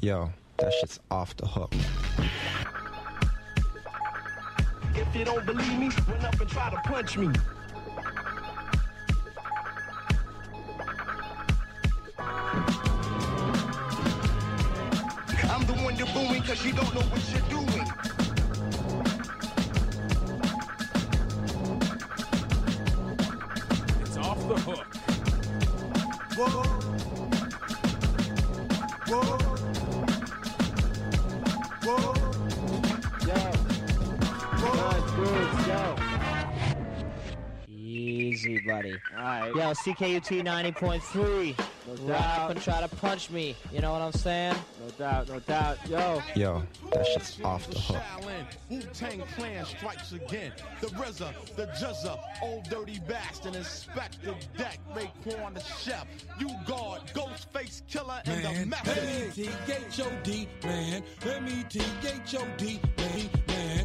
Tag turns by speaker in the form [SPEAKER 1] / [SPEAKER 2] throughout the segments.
[SPEAKER 1] Yo, that shit's off the hook.
[SPEAKER 2] If you don't believe me, run up and try to punch me. I'm the one you're booing cause you don't know what you're doing.
[SPEAKER 3] It's off the hook.
[SPEAKER 2] Whoa. Whoa. Whoa.
[SPEAKER 4] Easy, buddy.
[SPEAKER 5] All right.
[SPEAKER 4] Yo, CKUT 90.3.
[SPEAKER 5] No
[SPEAKER 4] Rap
[SPEAKER 5] doubt.
[SPEAKER 4] and try to punch me. You know what I'm saying?
[SPEAKER 5] No doubt, no doubt.
[SPEAKER 1] Yo, that shit's off the hook.
[SPEAKER 6] Wu-Tang Clan strikes again. The RZA, the Juzza, Old Dirty Bastard, Inspector Deck, Raekwon the Chef, U-Guard, Ghostface Killer, and the Method.
[SPEAKER 7] M-E-T-H-O-D, man. M-E-T-H-O-D, man.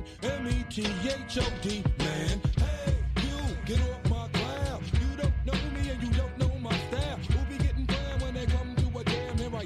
[SPEAKER 7] M-E-T-H-O-D, man. Hey, you, get off my cloud. You don't know me and you don't know my style. Who be getting down when they come to a jam? Here I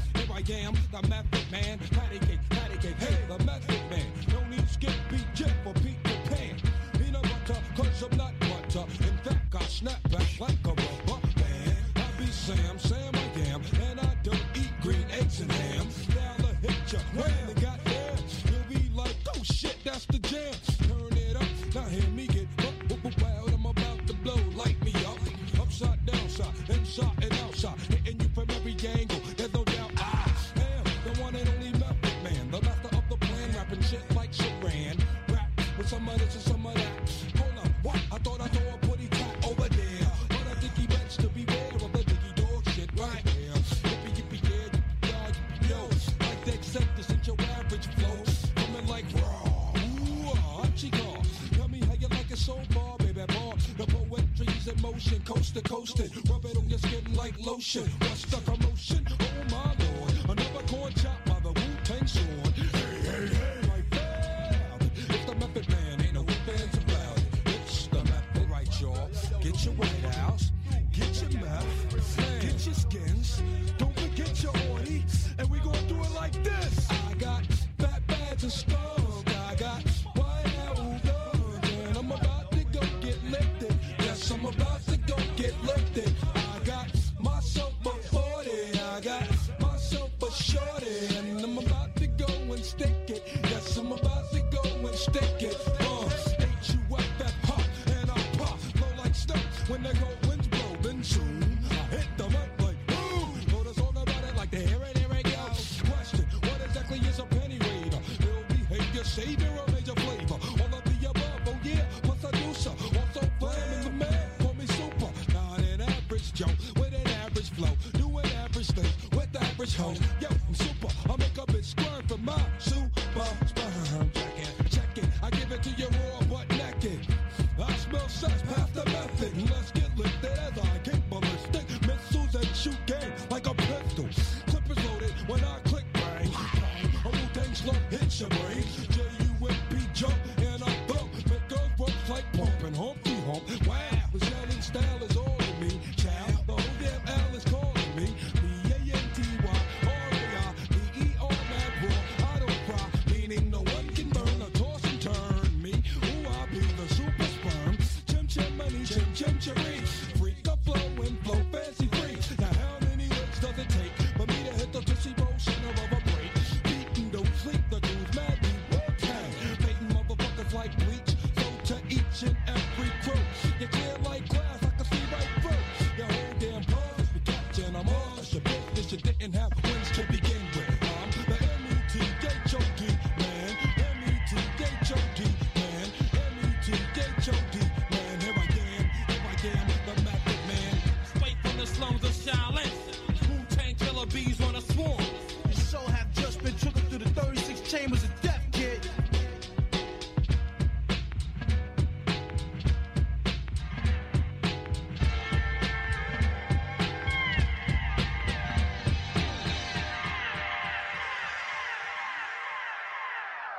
[SPEAKER 7] am, the Method Man. Patty cake, hey, the Method Man. No need skip, be jet for Peter Pan. Peanut butter, cause I'm not butter. In fact, I snap back like a rubber band. I be Sam I am. And I don't eat green eggs and ham. Now the hit ya, when they got there. You'll be like, oh shit, that's the jam. Turn it up, now hear me get wild. I'm about to blow, light me up. Upside, downside, inside and outside. Hitting you from every angle, there's no doubt. I am the one and only Method Man. The master of the plan, rapping shit like Sharan. Rap with some of this and some of that. Hold up, what? I thought I saw a putty cat over there. But I think he meant to beware of the diggy dog shit right here. Yippee, yeah, yo. Like the acceptance ain't your average flow. Coming like raw. Ooh, Chico. Tell me how you like it so far, baby boy. The poetry's in motion, coast to coastin'. Rub it on your skin like lotion. What's the commotion? Oh my lord. Another corn chop by the Wu-Tang Sword. Hey, like that. It's the Method Man, ain't no fans about it. It's the Method, right, y'all. Get your White House, get your meth, get your skins. Don't forget your orty, and we gon' do it like this. I got fat bags and skunk. I got White House guns, and I'm about to go get lifted. Yes, I'm about to go get lifted. I got myself a 40, I got myself a shorty, and I'm about to go and stick it. Yes, I'm about to go and stick it. H-U-F-F, and I pop, blow like snow when they go winds blow. Then soon I hit the mic like boom. Told us all about it like the here it go. Question: what exactly is a penny raider? Ill behavior, savior, or major flavor? All of the above, oh yeah, plus I do so. Also flaming the man, call me super. Not an average Joe with an average flow, doing average things with average hoe. Yo, I'm super. I make a bitch squirm for my super sperm. Check it. I give it to you raw but naked. I smell sex past the Method. Let's get lifted as I kick ballistic missiles and shoot game like a pistol. Clip is loaded when I click bang. A Wu-Tang slug hits your brain. J-U-M-P jump and I thump. Make girls ropes like pumping Humpty Hump. Wow, the shelling style is all in me. Child, the whole damn L is calling me. B-A-N-T-Y,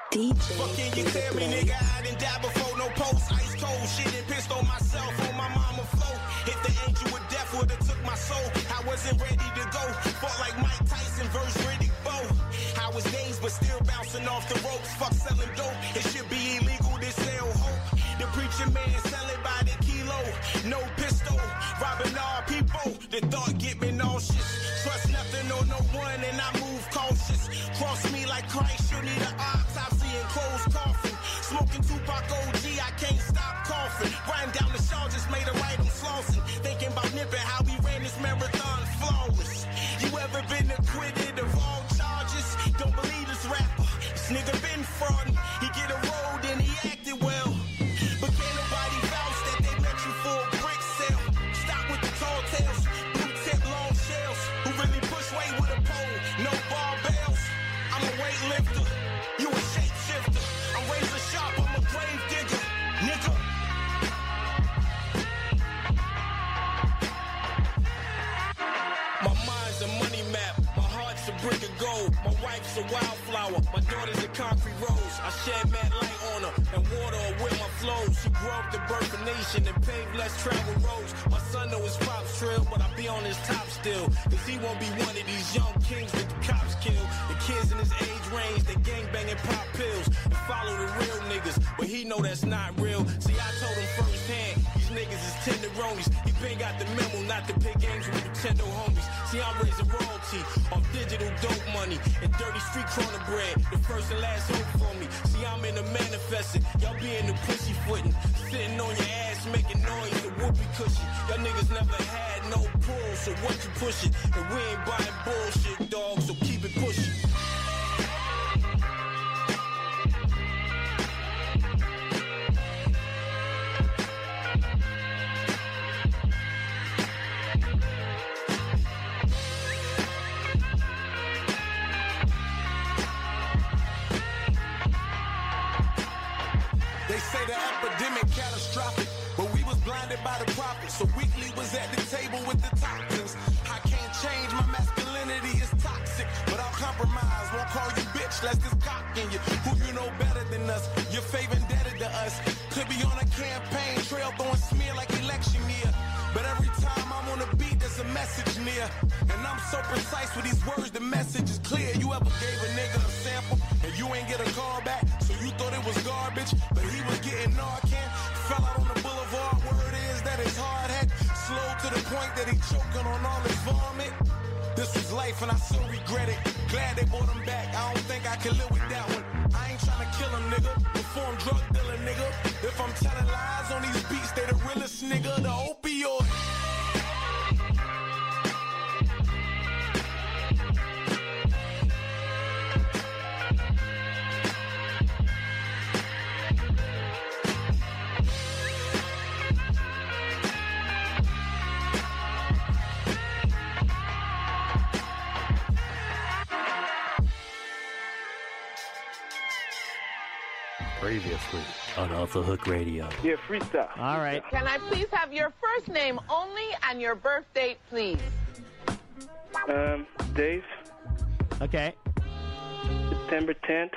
[SPEAKER 3] DJ.
[SPEAKER 5] Fucking you tell me, nigga, I done died before, no post. Ice cold shit and pissed on myself on my mama flow. If the angel of death would've took my soul, I wasn't ready to go. Fought like Mike Tyson versus Riddick Bowe. I was dazed but still bouncing off the ropes. Fuck selling dope, it should be illegal to sell hope. The preacher man sell it by the kilo. No pistol, robbing all people. The thought get me nauseous. Trust nothing or no one and I move cautious. Cross me like Christ, you need an autopsy and closed coffin. Smoking Tupac OG, I can't stop coughing. Riding down the shaw, just made a right on flossing. Thinking about nipping how we ran this marathon flawless. You ever been acquitted of all charges? Don't believe this rapper. This nigga been fraudin'. He get a road and he acted well. But can't nobody vouch that they let you for a brick sale. Stop with the tall tales, blue tip long shells. Who really push weight with a pole, no barbells. I'm a weightlifter, you a shapeshifter. I'm razor sharp, I'm a grave digger, nigga. My mind's a money map, my heart's a brick of gold. My wife's a wildflower, my daughter's a concrete rose. I shed mad light on her and water her with my flows. She grew up to birth a nation and paved less traveled roads. My son know his pops trill, but I be on his top still. Cause he won't be one of these young kings that the cops kill. The kids in his age range, they gangbanging pop pills and follow the real niggas, but he know that's not real. See, I told him firsthand, these niggas is tenderonis. He been got the memo not to play games with Nintendo homies. See, I'm raising royalty off digital dope money and dirty street corner bread. The first and last hope for me. See, I'm in the manifesting. Y'all be in the pussy footing. Sitting on your ass making noise, the whoopee cushion. Y'all niggas never had no pull, so what you pushing? And we ain't buying bullshit, dog, so keep it pushing.
[SPEAKER 6] Say the epidemic catastrophic, but we was blinded by the prophets. So weekly was at the table with the toxins. I can't change, my masculinity is toxic, but I'll compromise. Won't call you bitch, less this cock in you. Who you know better than us? Your favor indebted to us. Could be on a campaign trail throwing smear like election year. But every time I'm on a beat, there's a message near. And I'm so precise with these words, the message is clear. You ever gave a nigga a sample and you ain't get a call back, so you thought it was garbage, but he was getting Narcan. Fell out on the boulevard, word is that his hard head slow to the point that he choking on all his vomit. This was life and I so regret it. Glad they brought him back, I don't think I can live with that one. I ain't tryna kill him, nigga, reform drug dealer, nigga. If I'm telling lies on these beats, they the realest, nigga, the opioid.
[SPEAKER 8] Previously on Off the Hook Radio.
[SPEAKER 9] Yeah, freestyle.
[SPEAKER 4] All right.
[SPEAKER 10] Can I please have your first name only and your birth date, please?
[SPEAKER 9] Dave.
[SPEAKER 4] Okay.
[SPEAKER 9] September 10th,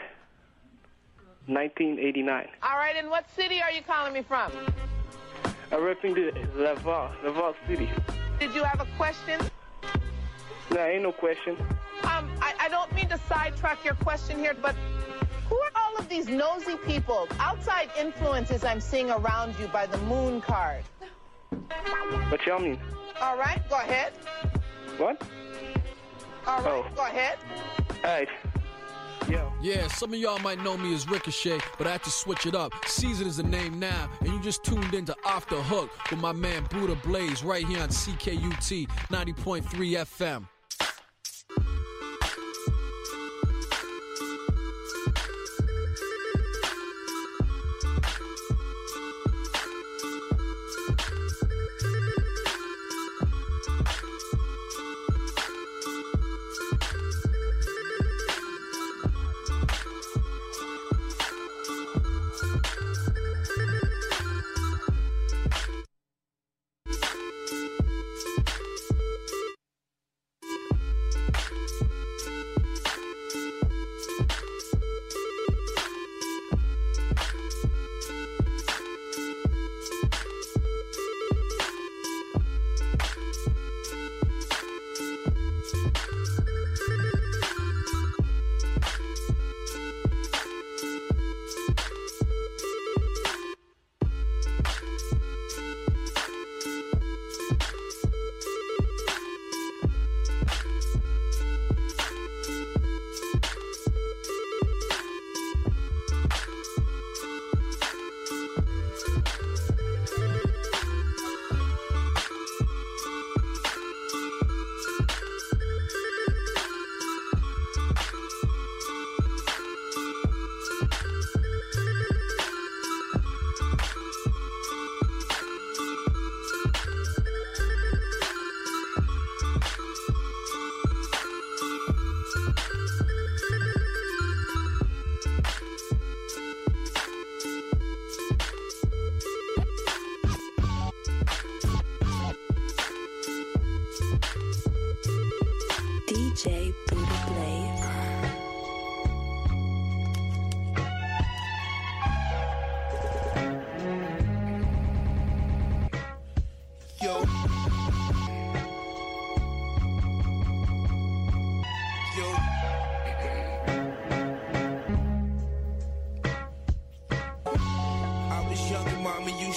[SPEAKER 9] 1989.
[SPEAKER 10] All right, and what city are you calling me from?
[SPEAKER 9] I'm repping the Laval City.
[SPEAKER 10] Did you have a question?
[SPEAKER 9] No, ain't no question.
[SPEAKER 10] I don't mean to sidetrack your question here, but who are all of these nosy people, outside influences I'm seeing around you by the moon card?
[SPEAKER 9] What y'all mean?
[SPEAKER 10] All right, go ahead.
[SPEAKER 9] What?
[SPEAKER 10] All right, go ahead.
[SPEAKER 9] All right. Yo.
[SPEAKER 7] Yeah, some of y'all might know me as Ricochet, but I had to switch it up. Season is the name now, and you just tuned into Off the Hook with my man Buddha Blaze right here on CKUT 90.3 FM.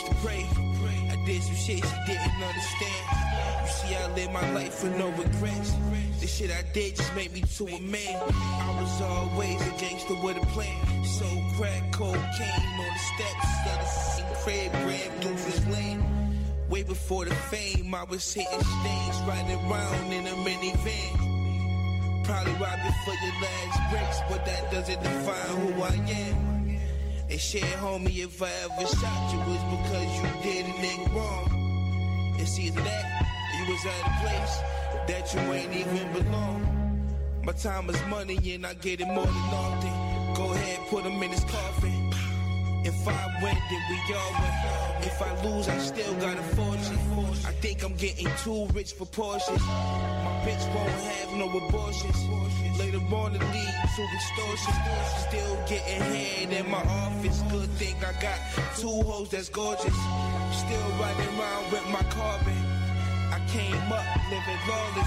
[SPEAKER 5] used to pray. I did some shit she didn't understand. You see, I live my life with no regrets. The shit I did just made me to a man. I was always a gangster with a plan. So crack cocaine on the steps of the same crib, grabbed Doofus Lane. Way before the fame, I was hitting stains, riding around in a minivan. Probably robbing for your last bricks, but that doesn't define who I am. And shit, homie, if I ever shot you, it's because you did a nigga wrong. It's either that, or you was at a place that you ain't even belong. My time is money and I get it more than often. Go ahead, put him in his coffin. If I win, then we all win. If I lose, I still got a fortune. I think I'm getting too rich for Porsches. My bitch won't have no abortions. Later on to lead to extortion. Still getting head in my office. Good thing I got 2 hoes that's gorgeous. Still riding around with my carbon. I came up living lawless.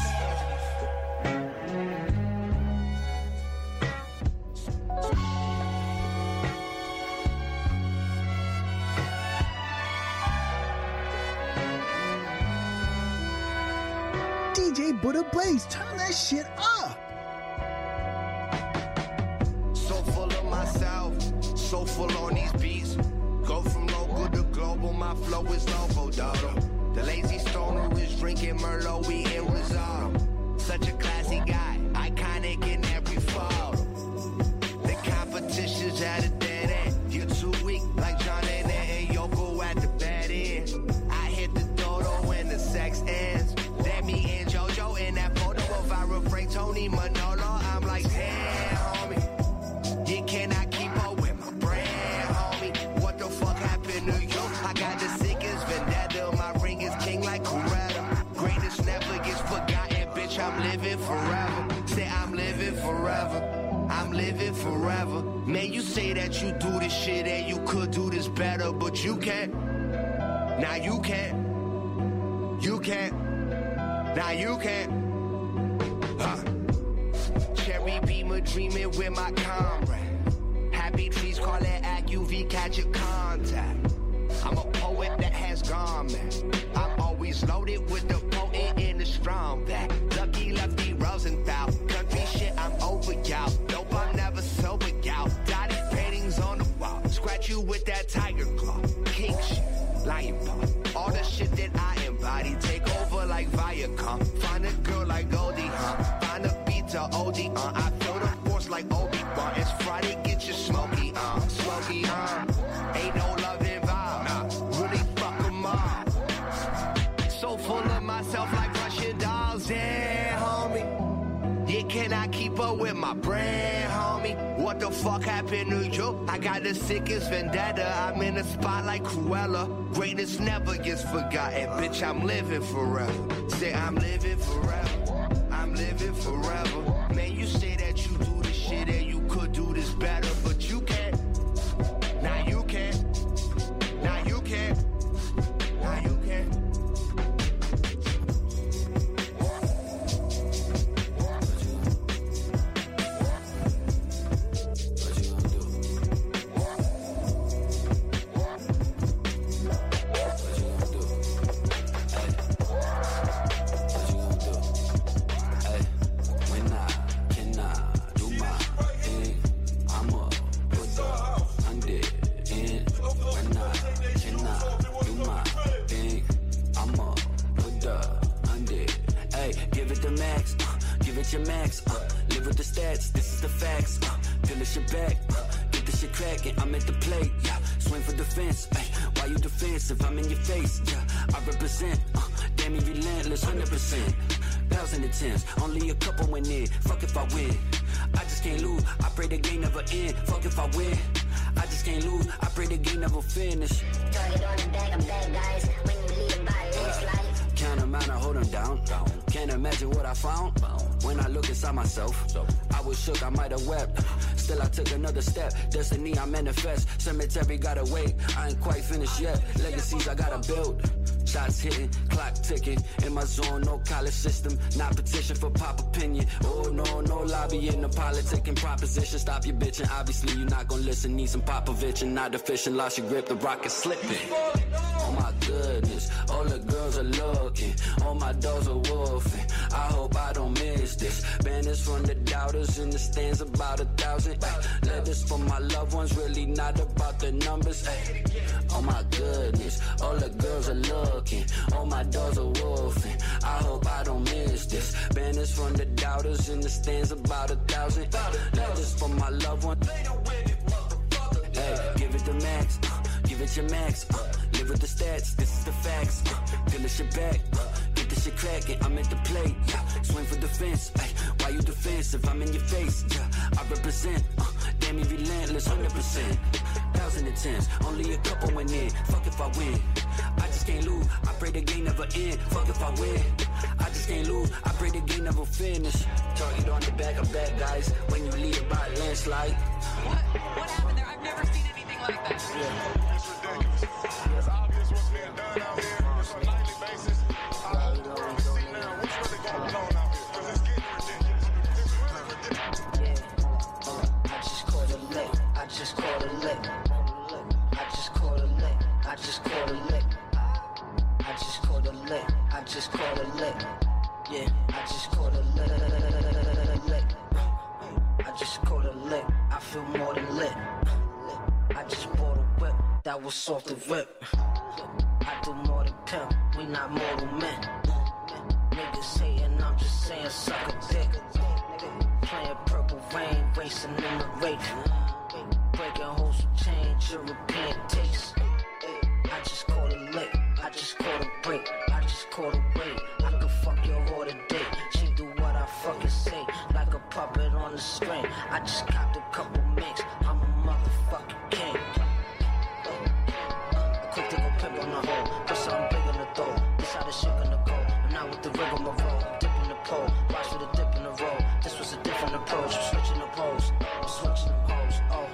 [SPEAKER 3] DJ Buddha Blaze, turn that shit up.
[SPEAKER 11] So full of myself, so full on these beats. Go from local to global, my flow is local, dog. The lazy stoner is drinking Merlot, we in Rizal. Such a classy guy, iconic in every fall. The competition's at a dead end. You're too weak, like John and Yoko at the bad end. I hit the dodo when the sex ends. Then me and JoJo in that photo of viral Frank, Tony, Manolo. I'm like, damn, homie, you cannot keep up with my brand, homie. What the fuck happened to you? I got the sickest vendetta. My ring is king like Coretta. Greatest never gets forgotten, bitch. I'm living forever. Say I'm living forever. I'm living forever. Man, you say that you do this shit and you could do this better, but you can't. Now you can't. You can't. Now you can't. Cherry Beamer dreaming with my comrade. Happy trees call it ACUV, catch your contact. I'm a poet that has gone, man. I'm always loaded with the potent and the strong back. Lucky Lefty Rosenthal. Country shit, I'm over y'all. Nope, I'm never sober, y'all. Dotted paintings on the wall. Scratch you with that tiger claw. King shit, lion paw. All the shit that I embody. Take over like Viacom. Find a girl like Goldie, Find a beat to OD, I feel the force like Obi-Wan. It's Friday, get your smoky, smoky, Ain't no love involved, really fuck 'em up. So full of myself like Russian dolls, yeah, homie. You cannot keep up with my brand, homie. What the fuck happened to you? I got the sickest vendetta. I'm in the spot like Cruella. Greatness never gets forgotten, bitch. I'm living forever. Say I'm living forever. I'm living forever. Man, you say that you do this shit and you could do this better, but you can't. Now you can't. Now you can't. Now you can't.
[SPEAKER 12] Your max, live with the stats, this is the facts, finish your back, get this shit cracking, I'm at the plate, yeah, swing for defense, why you defensive, I'm in your face, yeah, I represent, damn me relentless, 100%, 1,000 attempts, only a couple went in, fuck if I win, I just can't lose, I pray the game never end, fuck if I win, I just can't lose, I pray the game never finish.
[SPEAKER 13] Target on the bag, I'm bad guys, when you leave by it's like
[SPEAKER 12] certain amount, I hold them down. Can't imagine what I found when I look inside myself. I was shook, I might have wept. Still, I took another step. Destiny, I manifest. Cemetery, gotta wait. I ain't quite finished yet. Legacies, I gotta build. Shots hitting, clock ticking. In my zone, no college system. Not petition for pop opinion. Oh, no lobbying, no politicking proposition. Stop your bitching. Obviously, you're not gonna listen. Need some Popovich and not efficient. Lost your grip, the rock is slipping. Oh my goodness, all the girls are looking. All my dogs are wolfing. I hope I don't miss this. Banners from the doubters in the stands, about 1,000. Letters from my loved ones, really not about the numbers. Oh my goodness, all the girls are looking. All my dogs are wolfing. I hope I don't miss this. Banners from the doubters in the stands, about 1,000. Letters from my loved ones. Hey, give it the max. Give it your max, live with the stats, this is the facts, feel the shit back, get the shit cracking, I'm at the plate, swing for defense, why you defensive, I'm in your face, I represent, damn you relentless, 100%, 1010s, only a couple went in, fuck if I win, I just can't lose, I pray the game never end, fuck if I win, I just can't lose, I pray the game never finish, target on the back of bad guys, when you lead it by a landslide.
[SPEAKER 13] What happened there? I've never seen anything like that.
[SPEAKER 6] It's ridiculous. It's obvious what's being done out here on a nightly basis. I hope to really see now what's really going on out here, because it's getting ridiculous. It's really ridiculous.
[SPEAKER 14] Yeah. I just caught a lick. I just caught a lick. I just caught a lick. I just caught a lick. I just caught a lick. I just caught a lick. Yeah. I just caught a lick. I just caught a lick. I feel more than lit. I just bought a whip that was off the rip. I do more than pimp, we not mortal men. Niggas hating, I'm just saying suck a dick. Playing purple rain, racing in the race. Breaking holes with change, European taste. I just caught a lick, I just caught a break. I just caught a wait, I could fuck your whore today. She do what I fucking say, like a puppet on the string. I just copped a couple mix, I'm a motherfucking king. Quick to go pimp on the hole, put something big in the throat. This how the shit gonna go, I'm not with the rigmarole. Dip in the pole, watch for the dip in the roll. This was a different approach, I'm switching the pose. I'm switching the pose, oh.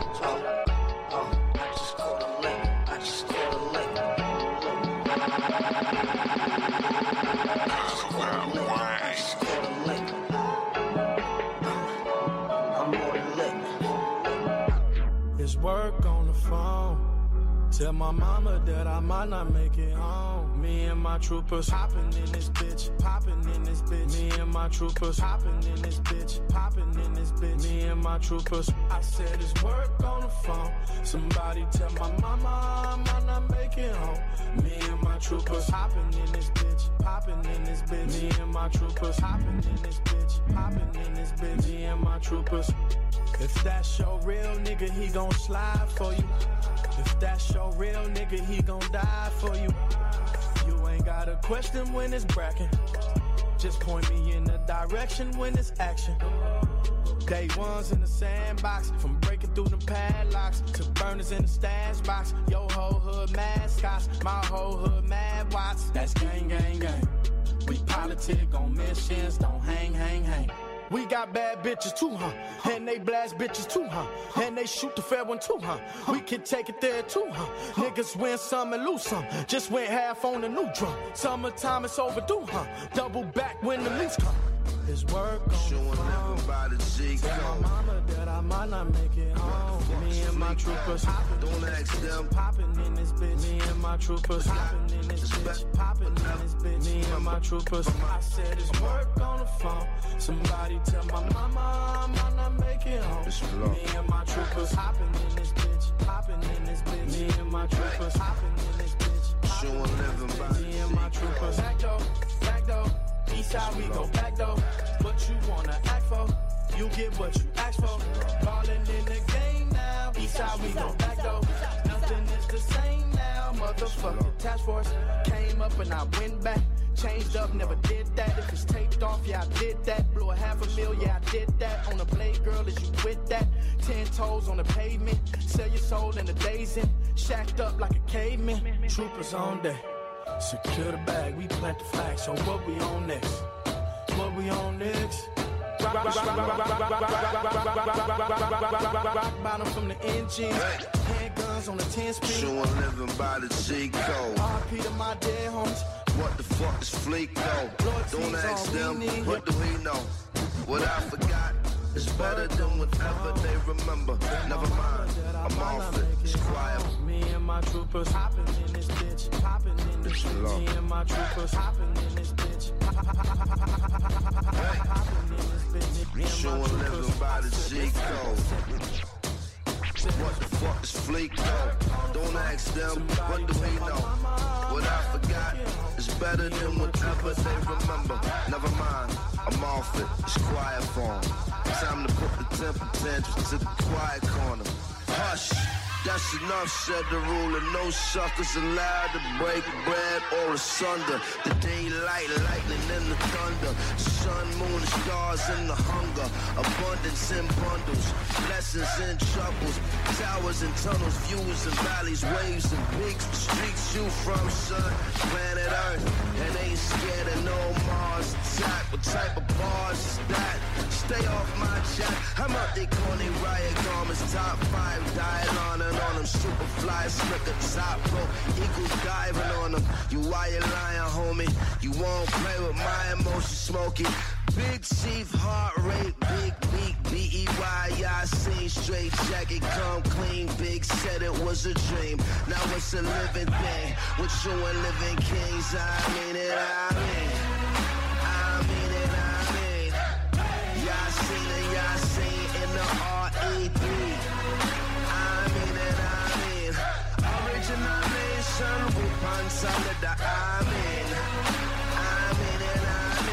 [SPEAKER 14] I just caught a lick, I just caught a lick. I just caught a lick, I just caught a lick. I'm more than lit.
[SPEAKER 7] It's work on the phone. Tell my mama that I might not make it home. Me and my troopers hopping in this bitch, popping in this bitch. Me and my troopers hopping in this bitch, popping in this bitch. Me and my troopers. I said it's work on the phone. Somebody tell my mama I might not make it home. Me and my troopers hopping in this bitch, popping in this bitch. Me and my troopers hopping in this bitch, popping in this bitch. Me and my troopers. If that's your real nigga, he gon' slide for you. If that's your real nigga, he gon' die for you. You ain't gotta question when it's bracking. Just point me in the direction when it's action. Day ones in the sandbox, from breaking through them padlocks to burners in the stash box. Yo whole hood mascots, my whole hood mad watts. That's gang, gang, gang. We politic on missions, don't hang, hang, hang. We got bad bitches too, huh? And they blast bitches too, huh? And they shoot the fair one too, huh? We can take it there too, huh? Niggas win some and lose some. Just went half on the new drum. Summertime it's overdue, huh? Double back when the lease come. His work on showing living by the G code. Tell my mama that I might not make it home. Me and my troopers hopping. Don't ask them. Popping in this bitch. Me and my troopers hopping in this bitch. Popping in this bitch. Me and my troopers. I said it's work on the phone. Somebody tell my mama I might not make it home. Me and my troopers hopping in this bitch. Popping in this bitch. Me and my troopers hopping in this bitch. Showing living by the G code. Me and my troopers. Back door, back door. East side we go back though. What you wanna act for? You get what you ask for. Ballin' in the game now. East side we go back though. Nothing is the same now. Motherfucking task force came up and I went back. Changed up, never did that. If it's taped off, yeah I did that. Blew $500,000, yeah I did that. On the blade, girl, is you with that? 10 toes on the pavement. Sell your soul in the days in. Shacked up like a caveman. Troopers on deck. Secure the bag, we plant the flag. So what we on next? What we on next? Rock bottom from the engine. Handguns on the 10-speed.
[SPEAKER 5] Sure living by the G code.
[SPEAKER 7] RP to my dead homies.
[SPEAKER 5] What the fuck is Fleek though? Don't ask them, what do we know? What I forgot is better than whatever they remember. Never mind, I'm off it, it's quiet.
[SPEAKER 7] Me and my troopers hopping in this bitch. Hopping in this bitch. Me and my troopers hopping in this bitch.
[SPEAKER 5] Sure living by the G code. What the fuck is Fleek though? Don't ask them, what do we know? What I forgot is better than whatever they remember. Never mind, I'm off it, it's quiet form. Time to put the temper tantrums to the quiet corner. Hush, that's enough, said the ruler. No suckers allowed to break bread or asunder. The daylight, lightning and the thunder. Sun, moon, stars and the hunger. Abundance in bundles, blessings and troubles. Towers and tunnels, views and valleys, waves and peaks. Streets you from, son, planet Earth. And ain't scared of no Mars attack. What type of bars is that? Stay off my jack. I'm out they corny riot garments. Top 5 dial on them. Super fly, slicker, top rope. Eagles diving on them. You wire lying, homie. You won't play with my emotions, Smokey. Big chief, heart rate, big beat, B-E-Y, I seen straight jacket, come clean, big said it was a dream, now it's a living thing, with you and living kings, I mean it, I mean it, y'all seen it, y'all seen in the R.E.P. I mean it, original nation, with on solid, I mean it,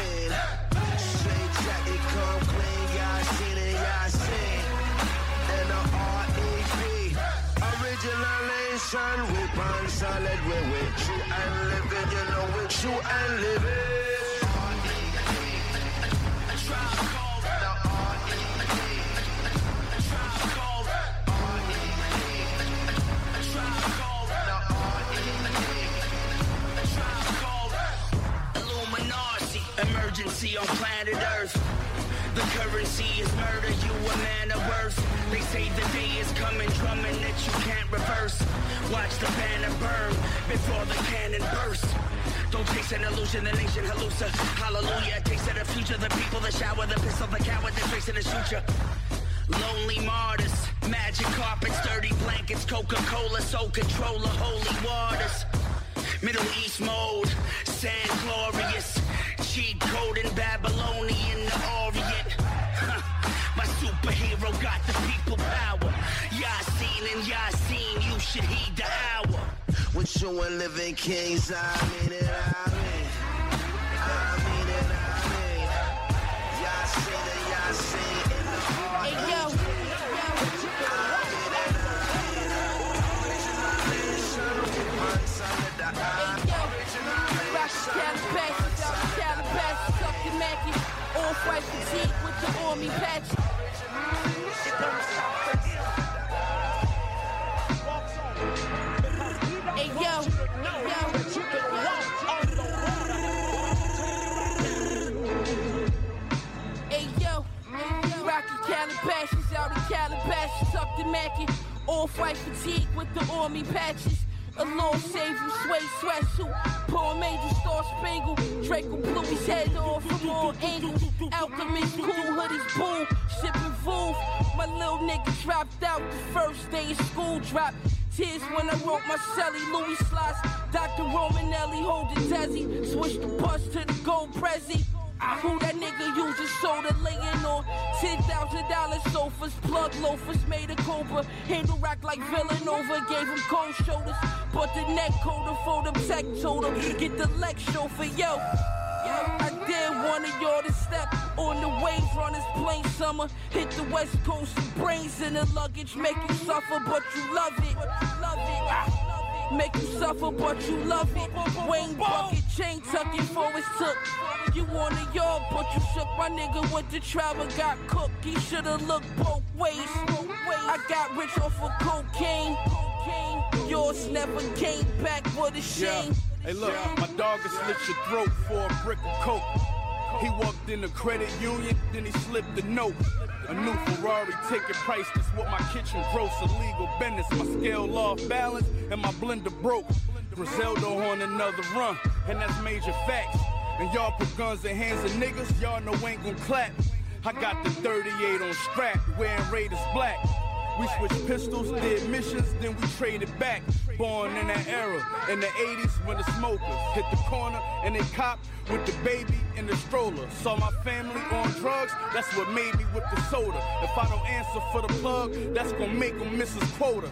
[SPEAKER 5] come clean, y'all seen it, y'all seen. And the R.E.P. Original nation, we pan solid, we with true and living, you know we true and living. R.E.P. Tribe called the R.E.P. Tribe called R.E.P. Tribe called the R.E.P. Tribe called Illuminati. Emergency on planet Earth. The currency is murder, you a man of worth. They say the day is coming, drumming that you can't reverse. Watch the banner burn before the cannon burst. Don't chase an illusion, the nation hallucina. Hallelujah, taste of the future, the people, the shower, the pistol, the coward, the trace of the future. Lonely martyrs, magic carpets, dirty blankets, Coca-Cola, soul controller, holy waters. Middle East mode, sand glorious. Cheat code in Babylonian, the Orient. My superhero got the people power. Yasin and Yasin, you should heed the hour. With you and living kings, I mean it, I mean it, Yasin and Yasin in the heart. Hey, yo. Off-white fatigue with the army patch. Hey yo, hey yo, Rocky Calabashes out in Calabashes, tucked in Mackie. Off-white fatigue with the army patches. A Lord save you, sway sweatsuit. Poor major star spangle. Draco blew his head off from all angles. Alchemist, cool hoodies, boom. Shipping Voof. My little nigga dropped out the first day of school. Dropped tears when I wrote my celly. Louis Slots, Dr. Romanelli holding Desi. Switched the bus to the gold Prezi. Who that nigga using soda laying on $10,000 sofas, plug loafers made a cobra, handle rock like Villanova, gave him cold shoulders, but the neck colder for them tech told him, get the leg chauffeur, yo. I dare one of y'all to step on the waves, run this plain summer, hit the west coast, brains in the luggage, make you suffer, but you love it. Make you suffer, but you love it. Wayne bucket, chain tucking for his took. You wanted y'all, but you shook. My nigga went to travel, got cooked. He should've looked both ways. I got rich off of cocaine. Yours never came back, what a shame.
[SPEAKER 15] Hey, look, my dog has slit your throat for a brick of coke. He walked in the credit union, then he slipped the note. A new Ferrari ticket price, that's what my kitchen gross. Illegal business, my scale off balance, and my blender broke. Griseldo on another run, and that's major facts. And y'all put guns in hands of niggas, y'all know ain't gon' clap. I got the 38 on strap, wearing Raiders black. We switched pistols, did missions, then we traded back. Born in that era, in the 80s when the smokers hit the corner and they copped with the baby in the stroller. Saw my family on drugs, that's what made me whip the soda. If I don't answer for the plug, that's gonna make them miss his quota.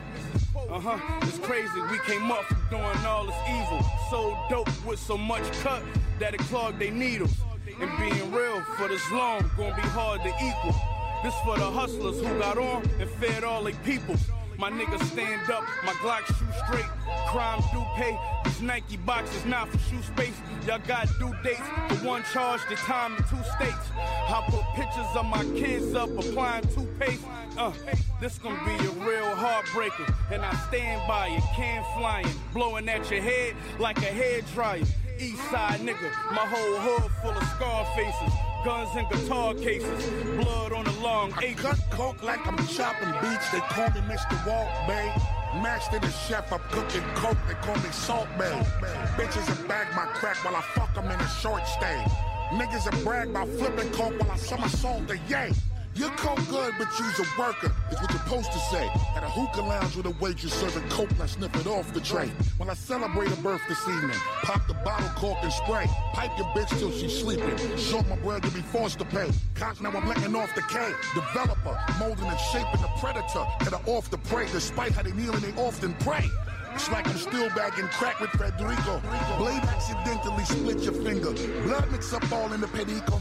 [SPEAKER 15] It's crazy, we came up from doing all this evil. So dope with so much cut that it clogged they needles. And being real for this long, gonna be hard to equal. This for the hustlers who got on and fed all they people. My niggas stand up, my Glock shoot straight. Crime do pay, these Nike boxes not for shoe space. Y'all got due dates for one charge, the time in 2 states. I put pictures of my kids up, applying toothpaste. This gonna be a real heartbreaker, and I stand by it, can flying, blowing at your head like a hair dryer. East side nigga, my whole hood full of scar faces. Guns and guitar cases, blood on the long apron.
[SPEAKER 16] I cut coke like I'm chopping beats, they call me Mr. Walk Bay. Master the chef, I'm cooking coke, they call me Salt Bay. Bitches that bag my crack while I fuck them in a short stay. Niggas that brag about flipping coke while I somersault the yay. You're coke good, but you's a worker, is what you're supposed to say. At a hookah lounge with a waitress serving coke, I sniff it off the tray. When I celebrate a birth this evening, pop the bottle cork and spray. Pipe your bitch till she's sleeping. Show my bread to be forced to pay. Cock now I'm letting off the K. Developer, molding and shaping the predator that are off the prey. Despite how they kneel and they often pray. It's like I'm still bagging crack with Federico. Blade accidentally split your finger. Blood mix up all in the pedico.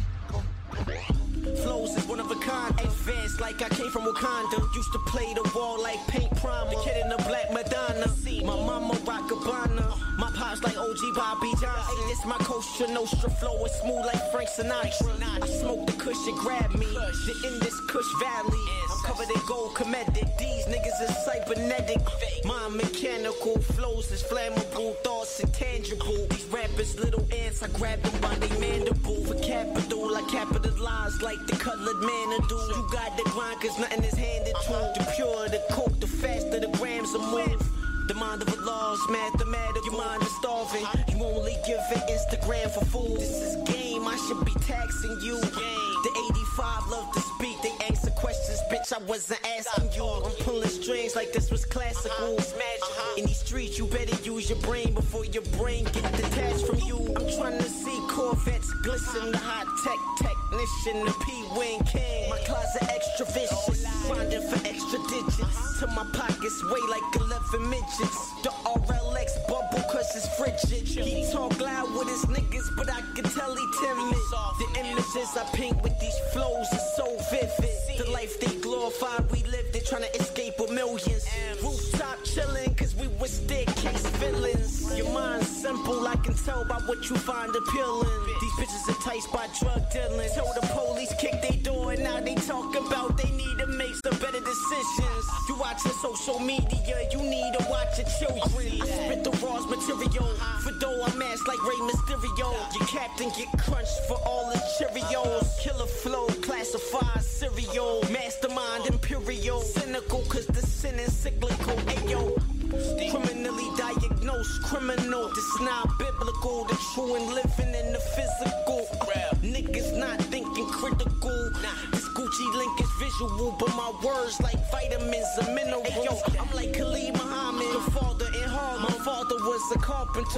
[SPEAKER 17] Flows is one of a kind, advanced like I came from Wakanda. Used to play the wall like paint prime. The kid in the black Madonna. My mama rock Gabbana. My pops like OG Bobby Johnson. Hey, this my Costa Nostra flow is smooth like Frank Sinatra. I smoke the kush and grab me. The in this Kush Valley. I'm covered in gold comedic. These niggas is cybernetic. My mechanical flows is flammable. Thoughts intangible. These rappers little ants, I grab them by they mandible. For capital, I capitalize like the colored man do. You got the grind cause nothing is handed to. The pure, the coke, the faster the grams are moved. The mind of a law is mathematical. Your mind is starving. You only give an Instagram for food. This is game, I should be taxing you. The 85 love to speak. They answer questions, bitch, I wasn't asking you. I'm pulling strings like this was classical. In these streets, you better use your brain before your brain get detached from you. I'm trying to see Corvettes glisten. The high-tech technician, the P-Wing King. My closet extra vicious. Grinding for extra digits. Till my pockets weigh like 11 midgets. The RLX bubble cause it's frigid. He talk loud with his niggas, but I can tell he timid. The images I paint with these flows are so vivid. The life they glorify, we live, they tryna escape with millions. Rooftop chillin' cause we were staircase villains. Your mind's simple, I can tell by what you find appealing. These bitches enticed by drug dealing. Tell the police kick their door and now they talk about they need to make some better decisions. You watching social media, you need to watch your children. I spit the raw's material. For though I'm ass like Rey Mysterio. Your captain get crunched for all his Cheerios. Killer flow, classified cereal. Mastermind imperial. Cynical cause the sin is cyclical. Ayo. Criminally diagnosed criminal. This not biblical. The true and living in the physical. Niggas not thinking critical. This Gucci link is visual, but my words like vitamins and minerals. Ayo, I'm like Khalid Muhammad, the father in Harlem. My father was a carpenter.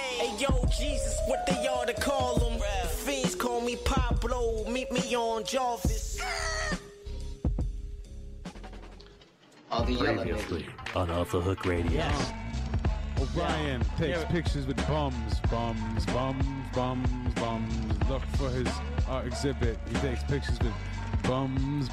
[SPEAKER 17] Ayo, Jesus, what they ought to call him. The fiends call me Pablo. Meet me on Jarvis.
[SPEAKER 8] Previously on Off the Hook Radio.
[SPEAKER 7] O'Brien takes pictures with bums. Look for his art exhibit. He takes pictures with bums.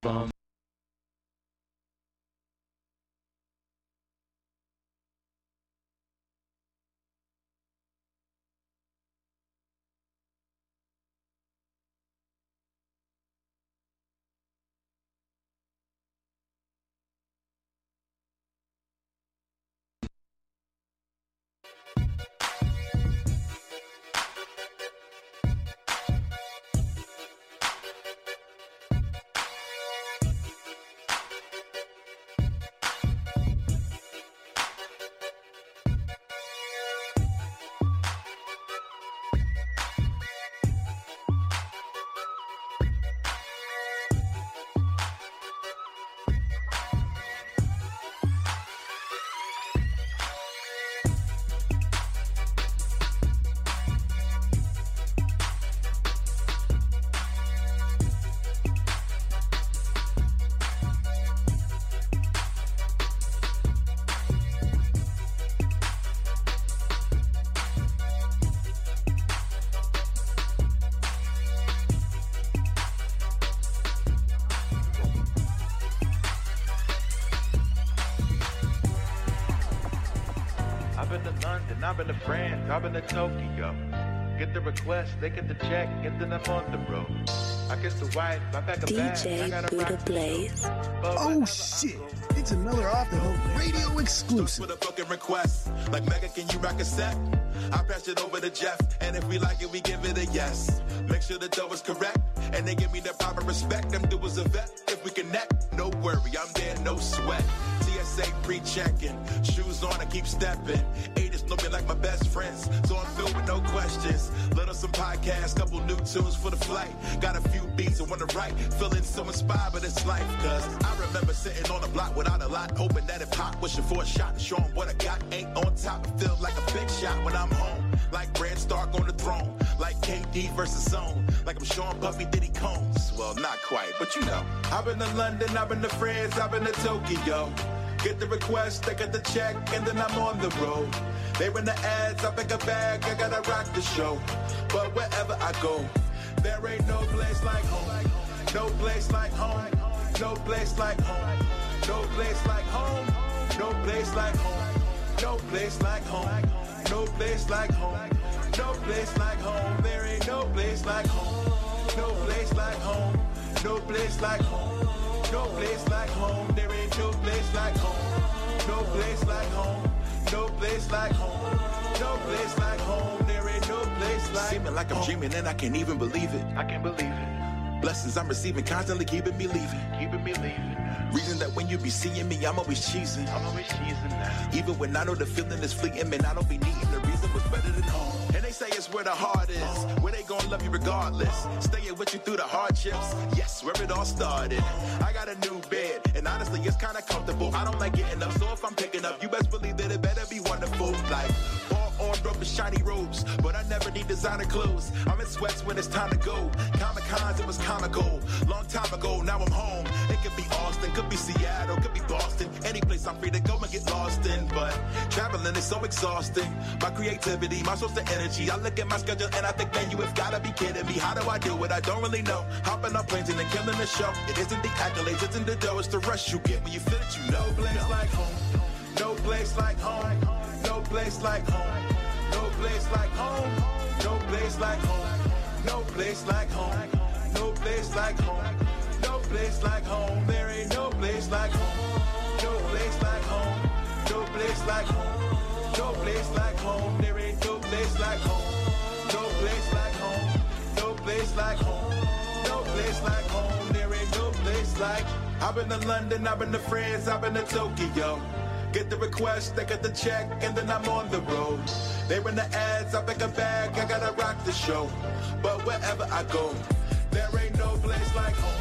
[SPEAKER 18] I've been to London, I've been to France, I've been to Tokyo. Get the request, they get the check, and then I'm on the road. I kiss the wife, I pack a bag, I gotta rock the
[SPEAKER 3] Blaze. Oh shit! It's another Off the Hook radio exclusive.
[SPEAKER 6] With a fucking request, like Mega, can you rock a set? I pass it over to Jeff, and if we like it, we give it a yes. Make sure the dough is correct, and they give me the proper respect. Them dudes a vet, if we connect, no worry, I'm there, no sweat. TSA pre-checking, shoes on, I keep stepping. Haters know me like my best friends, so I'm filled with no questions. Little some podcasts, couple new tunes for the flight. Got a few beats I wanna write, feeling so inspired by this life. Cause I remember sitting on the block without a lot, hoping that it pop, wishing for a shot, show 'em what I got. Ain't on top, it feels like a big shot when I'm home. Like Bran Stark on the throne, like KD versus Zone, like I'm Sean Puffy Diddy Combs. Well, not quite, but you know. I've been to London, I've been to France, I've been to Tokyo. Get the request, they get the check, and then I'm on the road. They run the ads, I pick a bag, I gotta rock the show. But wherever I go, there ain't no place like home. No place like home. No place like home. No place like home. No place like home. No place like home. No place like home. No place like home. There ain't no place like home. No place like home. No place like home. No place like home. There ain't no place like home. No place like home. No place like home. No place like home. There ain't no place like Seeming like I'm dreaming and I can't even believe it.
[SPEAKER 18] I can't believe it.
[SPEAKER 6] Blessings I'm receiving constantly keeping me leaving.
[SPEAKER 18] Keeping me leaving.
[SPEAKER 6] Reason that when you be seeing me, I'm always cheesing.
[SPEAKER 18] I'm always cheesing now.
[SPEAKER 6] Even when I know the feeling is fleeting, man, I don't be needing the reason was better than home. And they say it's where the heart is, where they gon' love you regardless. Staying with you through the hardships, yes, where it all started. I got a new bed, and honestly, it's kinda comfortable. I don't like getting up, so if I'm picking up, you best believe that it better be wonderful. Like, all on rope shiny robes, but I never need designer clothes. I'm in sweats when it's time to go. Comic-Cons, it was comical. Long time ago, now I'm home. It could be Austin, could be Seattle, could be Boston. Any place I'm free to go and get lost in. But traveling is so exhausting. My creativity, my source of energy. I look at my schedule and I think, man, you have gotta be kidding me. How do I do it? I don't really know. Hopping on planes and then killing the show. It isn't the accolades, it's in the dough. It's the rush you get when you feel it, you know. No place like home. No place like home. No place like home. No place like home. No place like home. No place like home. No place like home. No place like home. There ain't no place like home. No place like home. No place like home. No place like home. There ain't no place like home. No place like home. No place like home. No place like home. There ain't no place like. I've been to London, I've been to France, I've been to Tokyo. Get the request, they get the check, and then I'm on the road. They run the ads, I pick a bag, I gotta rock the show. But wherever I go, there ain't no place like home.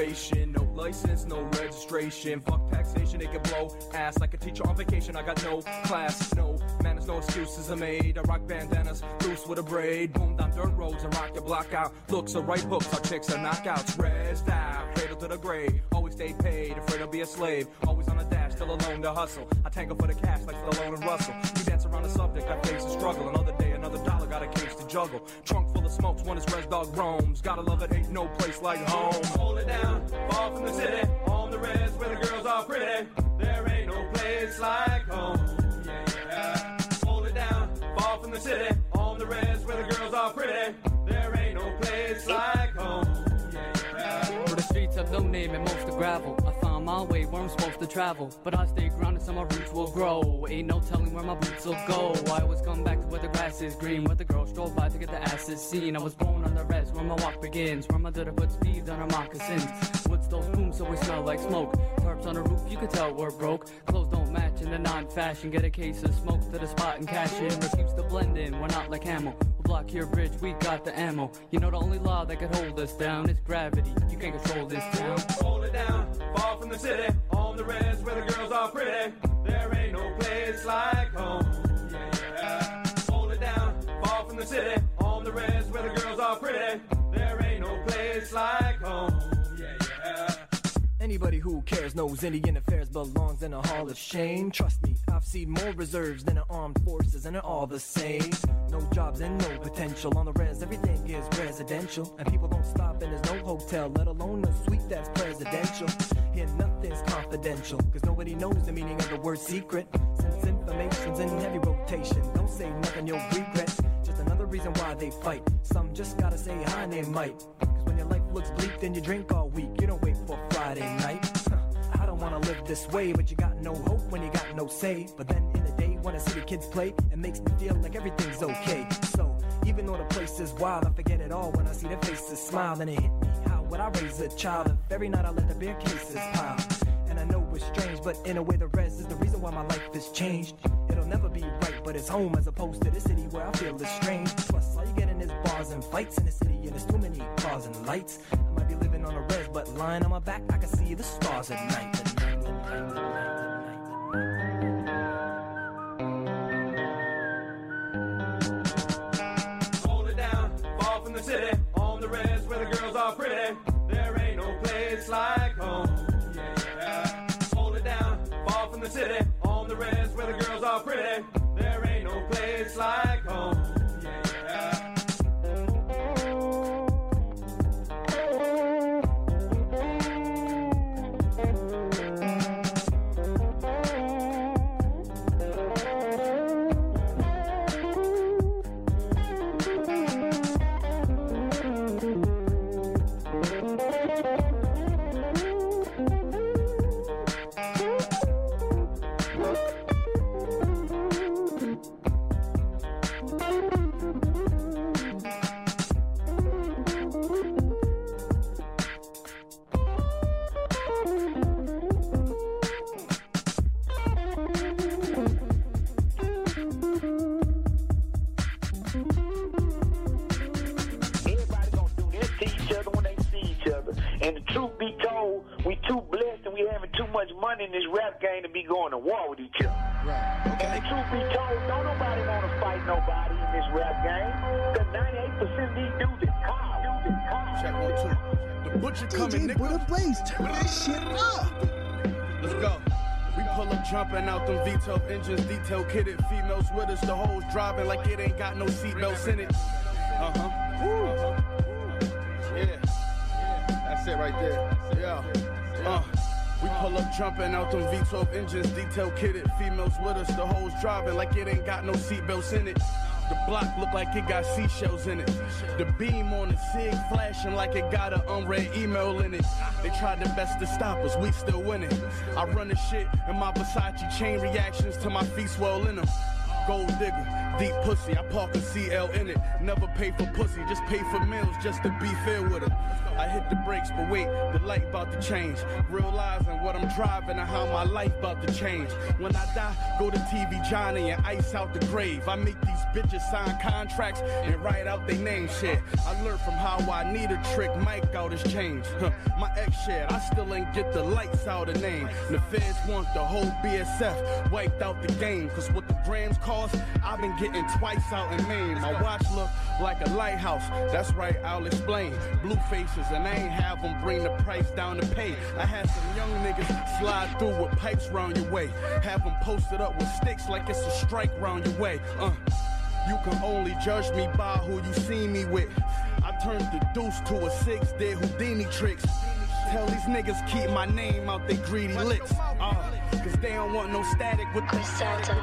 [SPEAKER 19] immigration. No license, no registration. Fuck taxation, they can blow ass like a teacher on vacation. I got no class, no manners, no excuses are made. I rock bandanas, loose with a braid. Boom down dirt roads and rock your block out. Looks are right hooks, our chicks are knockouts. Red style, cradle to the grave. Always stay paid, afraid I'll be a slave. Always on a dash, still alone to hustle. I tangle for the cash like Stallone and Russell. You dance around the subject, I face a struggle. Another day, another dollar, got a case to juggle. Trunk full of smokes, one is Res Dog roams. Gotta love it, ain't no place like home. Hold it down, far from the city. On the res where the girls are pretty. There ain't no place like home. Yeah. Hold it down, far from the city. On the res where the girls are pretty. There ain't no place like home. Yeah.
[SPEAKER 20] For the streets have no name and most of gravel. I found my way where I'm supposed to travel, but I stay grounded so my roots will grow. Ain't no telling where my boots will go. I always come back to where the grass is green, where the girls stroll by to get the asses seen. I was born on the res where my walk begins, where my daughter put speeds on her moccasins. Wood stoves boom so we smell like smoke. Tarps on the roof, you can tell we're broke. Clothes don't match in the non-fashion. Get a case of smoke to the spot and cash in. Refuse to blend in, we're not like Hamill. We'll block your bridge, we got the ammo. You know the only law that could hold us down is gravity. You can't control this town.
[SPEAKER 19] Hold it down, far from the city. On the res where the girls are pretty. There ain't no place like home. Yeah. Hold it down, far from the city. On the res where the girls are pretty. There ain't no place like home. Yeah.
[SPEAKER 21] Anybody who cares knows Indian affairs belongs in a hall of shame. Trust me, I've seen more reserves than the armed forces, and they're all the same. No jobs and no potential. On the res, everything is residential, and people don't stop, and there's no hotel, let alone a suite that's presidential. Here nothing's confidential, cause nobody knows the meaning of the word secret. Since information's in heavy rotation, don't say nothing you'll regret. Just another reason why they fight. Some just gotta say hi and they might. When your life looks bleak, then you drink all week. You don't wait for Friday night. I don't wanna live this way, but you got no hope when you got no say. But then in the day, when I see the kids play, it makes me feel like everything's okay. So even though the place is wild, I forget it all when I see their faces smile. Then it hit me, how would I raise a child if every night I let the beer cases pile? And I know it's strange, but in a way the res is the reason why my life has changed. It'll never be right, but it's home as opposed to the city where I feel strange. Plus all you getting is bars and fights in the city, and there's too many cars and lights. I might be living on a res, but lying on my back, I can see the stars at night.
[SPEAKER 19] Hold it down, far from the city. On the res where the girls are pretty. There ain't no place like home. Yeah. Hold it down, far from the city. On the res where the girls are pretty. There ain't no place like home. Yeah.
[SPEAKER 22] In this rap game to be going to war with each other. Right. Okay. And the truth be told, don't nobody want to fight nobody in this rap game. Because 98% of these dudes is cops.
[SPEAKER 15] Check 1, 2. The butcher coming, nigga.
[SPEAKER 3] Buddha Blaze, turn this shit up.
[SPEAKER 15] Let's go. We pull up jumping out them V12 engines, detail kitted. Females with us, the hoes driving like it ain't got no seatbelts in it. Yeah. That's it right there. Yeah. We pull up jumping out them V12 engines, detail kitted. Females with us, the hoes driving like it ain't got no seatbelts in it. The block look like it got seashells in it. The beam on the SIG flashing like it got an unread email in it. They tried their best to stop us, we still winning. I run the shit and my Versace chain reactions to my feet swell in them. Gold digger, deep pussy, I park a CL in it. Never pay for pussy, just pay for meals just to be fair with her. I hit the brakes, but wait, the light about to change. Realizing what I'm driving and how my life about to change. When I die, go to TV Johnny and ice out the grave. I make these bitches sign contracts and write out their name shit. I learned from how I need a trick, Mike out his change. My ex shared, I still ain't get the lights out of name. The feds want the whole BSF wiped out the game. Cause what the grams cost, I've been getting twice out in Maine. My watch look like a lighthouse, that's right, I'll explain. Blue faces and I ain't have them bring the price down to pay. I had some young niggas slide through with pipes round your way. Have them posted up with sticks like it's a strike round your way. You can only judge me by who you see me with. I turned the deuce to a 6, did Houdini tricks. Tell these niggas keep my name out they greedy lips. Cause they don't want no static with the
[SPEAKER 1] Griselda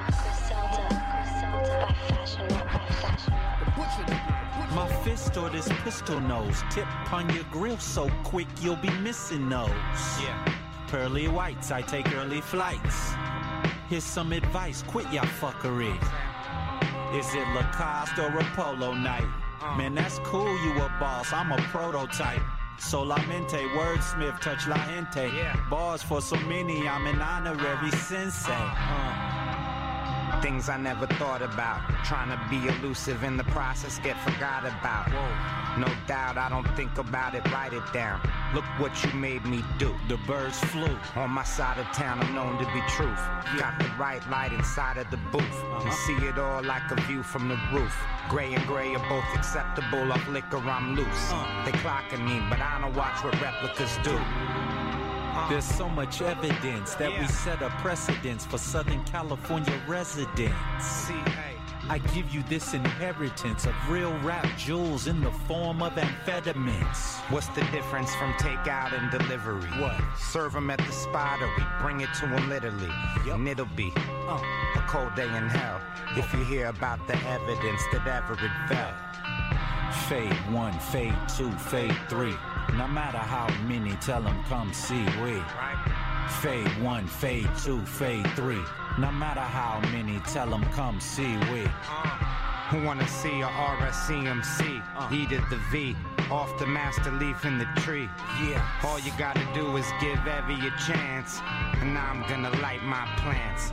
[SPEAKER 1] by fashion.
[SPEAKER 2] My fist or this pistol nose tip on your grill so quick you'll be missing those. Yeah. Pearly whites, I take early flights. Here's some advice, quit y'all fuckery. Is it Lacoste or a polo night? Man, that's cool, you a boss, I'm a prototype. Solamente, wordsmith, touch la gente. Bars for so many, I'm an honorary sensei.
[SPEAKER 23] Things I never thought about. Trying to be elusive in the process, get forgot about. No doubt, I don't think about it, write it down. Look what you made me do.
[SPEAKER 2] The birds flew.
[SPEAKER 23] On my side of town, I'm known to be truth. Got the right light inside of the booth. And see it all like a view from the roof. Gray and gray are both acceptable. Off liquor, I'm loose. They clocking me, but I don't watch what replicas do.
[SPEAKER 2] There's so much evidence that we set a precedence for Southern California residents. I give you this inheritance of real rap jewels in the form of amphetamines.
[SPEAKER 23] What's the difference from takeout and delivery? What? Serve them at the spot or we bring it to them literally. And it'll be a cold day in hell if you hear about the evidence that Everett fell.
[SPEAKER 2] Fade 1, fade 2, fade 3. No matter how many, tell them come see we. Fade 1, fade 2, fade 3. No matter how many, tell them come see we.
[SPEAKER 23] Who wanna see a RSCMC? Heated the V, off the master leaf in the tree. Yeah. All you gotta do is give Evie a chance, and I'm gonna light my plants.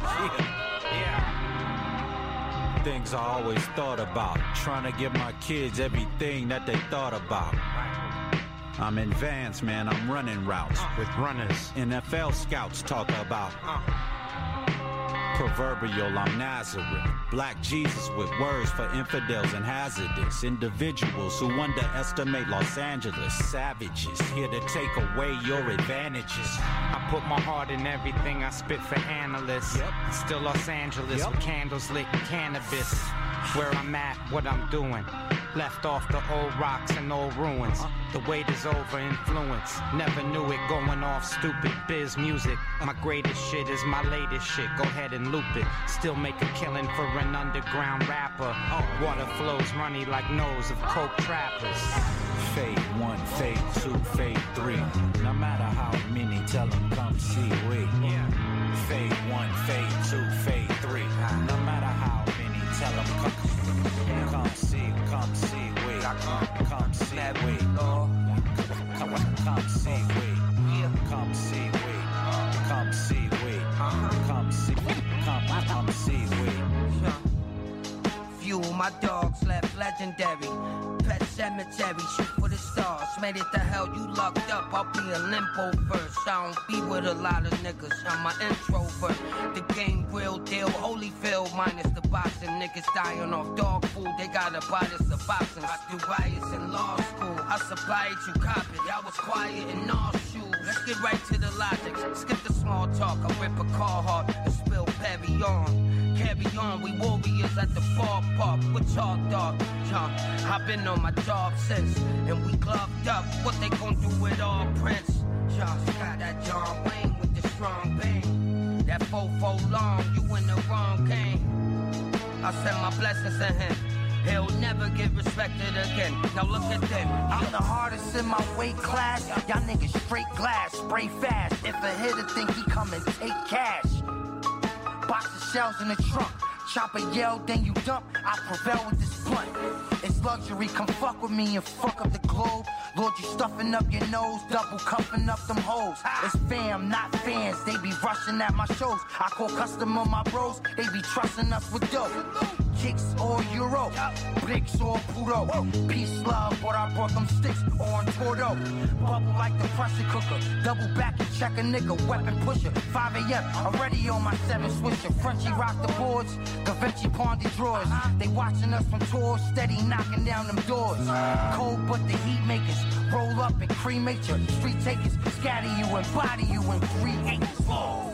[SPEAKER 2] Things I always thought about, trying to give my kids everything that they thought about. I'm in vans, man, I'm running routes
[SPEAKER 23] with runners
[SPEAKER 2] NFL scouts talk about. Proverbial, I'm Nazareth. Black Jesus with words for infidels and hazardous individuals who underestimate Los Angeles. Savages here to take away your advantages.
[SPEAKER 23] I put my heart in everything I spit for analysts. Still Los Angeles with candles lit and cannabis. Where I'm at, what I'm doing. Left off the old rocks and old ruins. The weight is over influence. Never knew it going off stupid biz music. My greatest shit is my latest shit. Go ahead and loop it. Still make a killing for an underground rapper. Water flows runny like nose of coke trappers.
[SPEAKER 2] Fade 1, fade 2, fade 3. No matter how many, tell them come see we. Fade 1, fade 2, fade 3. No matter how many, tell them come see we. Come see we. Come see we. Come see we. Come see we. Come see we. Come see we.
[SPEAKER 14] Few of my dogs left legendary. Pet cemetery, shoot for the stars. Made it to hell, you lucked up. I'll be in limbo first. I don't be with a lot of niggas. I'm an introvert. The game real deal, Holyfield minus the boxing. Niggas dying off dog food. They gotta buy this the boxing. I do riots in law school. I supply it, you copy. I was quiet in all shoes. Let's get right to the logic. Skip the small talk. I rip a car hard and spill Perry on. Carry on, we warriors at the ballpark with y'all dog. I've been on my job since, and we gloved up. What they gon' do with all Prince? Y'all got that John Wayne with the strong bang. That fofo long, you in the wrong game. I send my blessings to him. He'll never get respected again. Now look at them. I'm the hardest in my weight class. Y'all niggas straight glass, spray fast. If a hitter think he come and take cash. Box of shells in the trunk.
[SPEAKER 4] chopper yell, then you dump. I prevail with this blunt. It's luxury, come fuck with me and fuck up the globe. Lord, you stuffing up your nose, double cuffing up them hoes. It's fam, not fans, they be rushing at my shows. I call customer my bros, they be trusting us with dope. Kicks or Euro, bricks or Pluto. Peace, love, but I brought them sticks on Tordo. Bubble like the pressure cooker, double back and check a nigga, weapon pusher. 5 a.m., already on my 7 switcher. Frenchie rock the boards, Da Vinci pawn the drawers. They watching us from tours, steady knocking down them doors. Cold but the heat makers, roll up and cremate you. Street takers, scatter you and body you in 3 acres. Oh.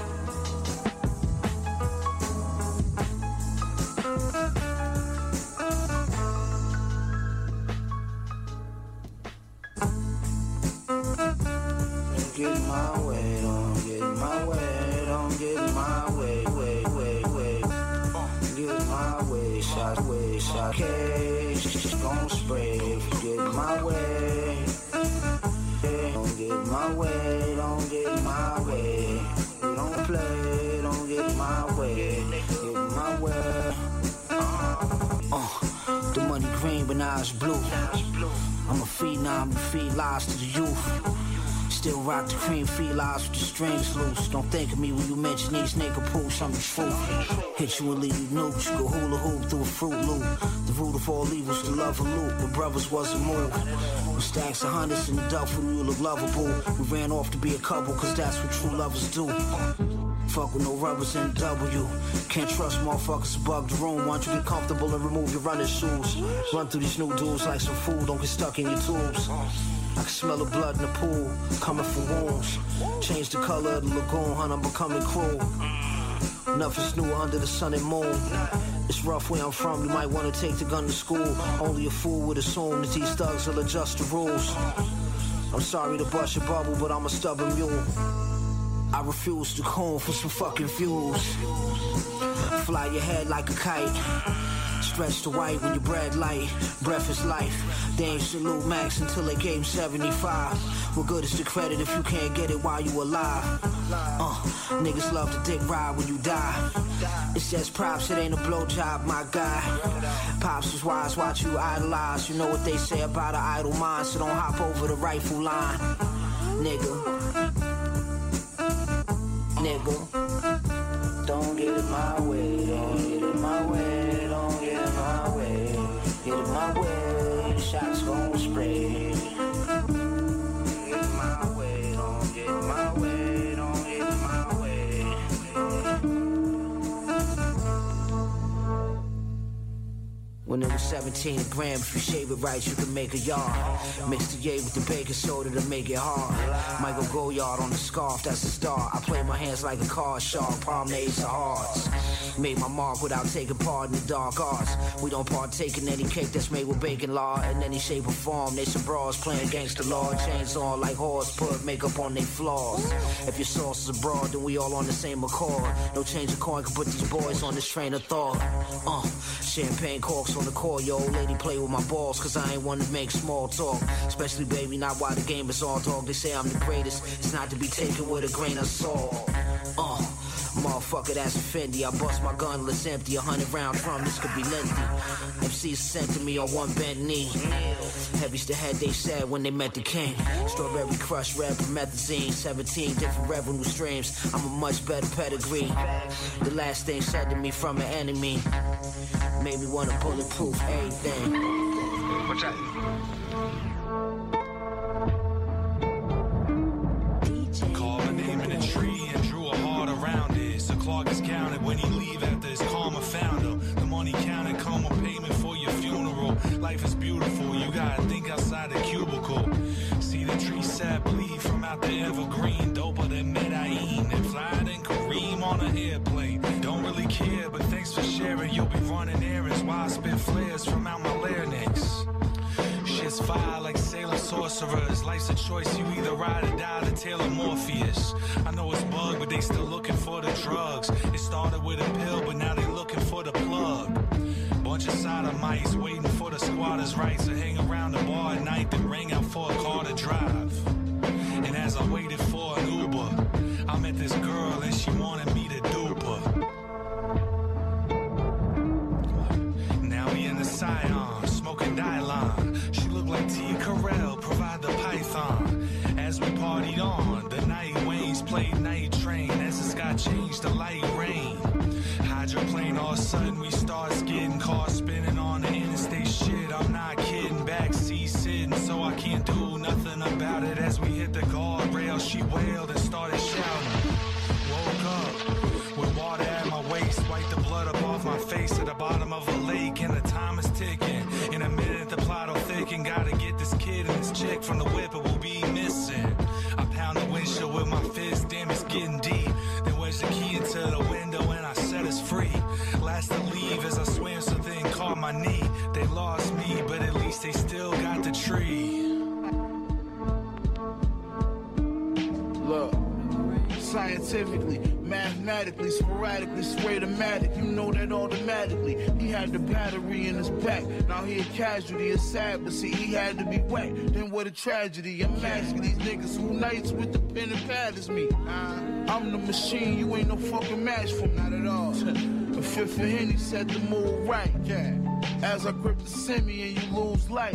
[SPEAKER 14] Get my way, don't get my way, don't get my way, get my way, shot, cage, gon' spray, get my way, don't get my way, don't get my way, don't play, don't get my way, get my way. The money green, but now it's blue. I'm a phenom, you feed lies to the youth. Still rock the cream, feed lies with the strings loose. Don't think of me when you mention these nigga poops, I'm the truth. Hit you and leave you nukes, go hula hoop through a fruit loop. The root of all evils, the love of loot. The brothers wasn't moved. With stacks of hundreds in the duffel, you look lovable. We ran off to be a couple, cause that's what true lovers do. Fuck with no rubbers in W. Can't trust motherfuckers above the room. Want you to get comfortable and remove your running shoes. Run through these new dudes like some food, don't get stuck in your tubes. I can smell the blood in the pool, coming from wounds. Change the color of the lagoon, hun, I'm becoming cruel. Nothing's new under the sun and moon. It's rough where I'm from, you might want to take the gun to school. Only a fool would assume that these thugs will adjust the rules. I'm sorry to bust your bubble, but I'm a stubborn mule. I refuse to coon for some fucking views. Fly your head like a kite. Stretch the white when you bread light. Breath is life. They ain't salute Max until they gave him 75. What good is the credit if you can't get it while you alive? Niggas love to dick ride when you die. It's just props, it ain't a blowjob, my guy. Pops was wise, watch you idolize. You know what they say about an idle mind, so don't hop over the rifle line. Nigga. Don't get in my way, don't get in my way, don't get in my way. Get in my way, shots gon' spray. Get in my way, don't get in my way, don't get in my way. When it was 17 a gram, if you shave it right, you can make a yard. Mix the yay with the baking soda to make it hard. Michael Goyard on the scarf, that's a star. I play my hands like a card shark, palm the ace of hearts. Made my mark without taking part in the dark arts. We don't partake in any cake that's made with bacon lard. In any shape or form, they some bras playing gangster law. Chains on like horse, put makeup on they flaws. If your sauce is abroad, then we all on the same accord. No change of coin can put these boys on this train of thought. Champagne corks on the court, yo. Old lady play with my balls, cause I ain't one to make small talk. Especially, baby, not while the game is on dog. They say I'm the greatest, it's not to be taken with a grain of salt. Motherfucker, that's a Fendi. I bust my gun, let's empty. 100 round drum, this could be lengthy. MCs sent to me on one bent knee. Heavy's the head, they said when they met the king. Strawberry crush, red promethazine. 17 different revenue streams. I'm a much better pedigree. The last thing said to me from an enemy made me want to bulletproof everything.
[SPEAKER 5] What's that?
[SPEAKER 9] Call my name in a tree and drew a heart around it. So Clark is counted when he leave after his karma found him. The money counted, karma payment for your funeral. Life is beautiful, you gotta think outside the cubicle. See the tree sap bleed from out the evergreen. Doper than Medellin and fly than Kareem on an airplane. Don't really care, but thanks for sharing. You'll be running errands while I spit flares from out my larynx. Shit's fire like Salem sorcerers. Life's a choice, you either ride or die, the tale of Morpheus. I know it's bug, but they still looking for the drugs. It started with a pill, but now they looking for the plug. Bunch of sodomites waiting for the squatters' rights to hang around the bar at night, then ring out for a car to drive. And as I waited for an Uber, I met this girl and she wanted me to dupe her. sudden we start skidding, cars spinning on the interstate shit. I'm not kidding, backseat sitting, so I can't do nothing about it. As we hit the guardrail, she wailed and started shouting. Woke up with water at my waist, wiped the blood up off my face at the bottom of a lake, and the time is ticking. In a minute the plot will thicken. Gotta get this kid and this chick from the whip, it will be missing. I pound the windshield with my fist, damn it's getting deep. Then wedge the key into the window and I set us free. Last to leave as I swam, something caught my knee. They lost me, but at least they still got the tree.
[SPEAKER 15] Look, scientifically, mathematically, sporadically, spraytomatic, you know that automatically. He had the battery in his back, now he a casualty, it's sad, but see, he had to be whacked. Then what a tragedy, I'm asking these niggas who nights with the pen and pad is me. I'm the machine, you ain't no fucking match for me, not at all. A fifth of Henny set the mood right, yeah. As I grip the semi and you lose light,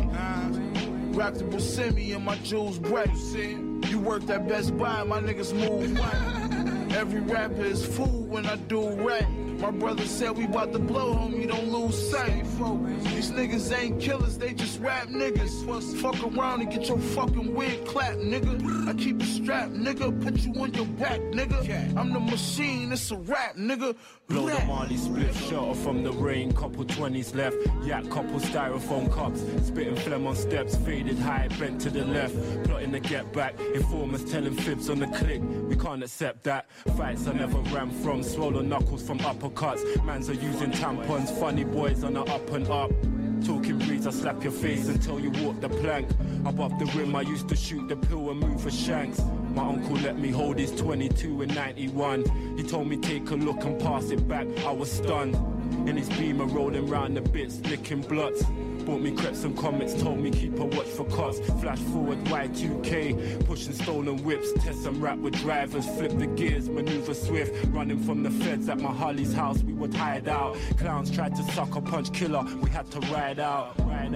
[SPEAKER 15] rock the Buscemi and my jewels bright, see? You worked at Best Buy, my niggas move right. Every rapper is fool when I do rap. My brother said we bout to blow, homie, don't lose sight. These niggas ain't killers, they just rap niggas. Fuck around and get your fucking wig clapped, nigga. I keep it strapped, nigga, put you on your back, nigga. I'm the machine, it's a rap, nigga.
[SPEAKER 10] Blow the Marley split, shelter from the rain, couple 20s left. Yak, couple styrofoam cups, spitting phlegm on steps, faded high, bent to the left. Plotting to get back, informers telling fibs on the click. We can't accept that. Fights I never ran from, swollen knuckles from uppercuts. Mans are using tampons, funny boys on the up and up. Talking breeds, I slap your face until you walk the plank. Above the rim, I used to shoot the pill and move for shanks. My uncle let me hold his 22 in 91. He told me take a look and pass it back, I was stunned. In his beamer rolling round the bits, licking bloods. Bought me creps and comments, told me keep a watch for cuts. Flash forward Y2K, pushing stolen whips. Test and rap with drivers, flip the gears, maneuver swift. Running from the feds at my Harley's house, we would hide out. Clowns tried to sucker punch killer, we had to ride out.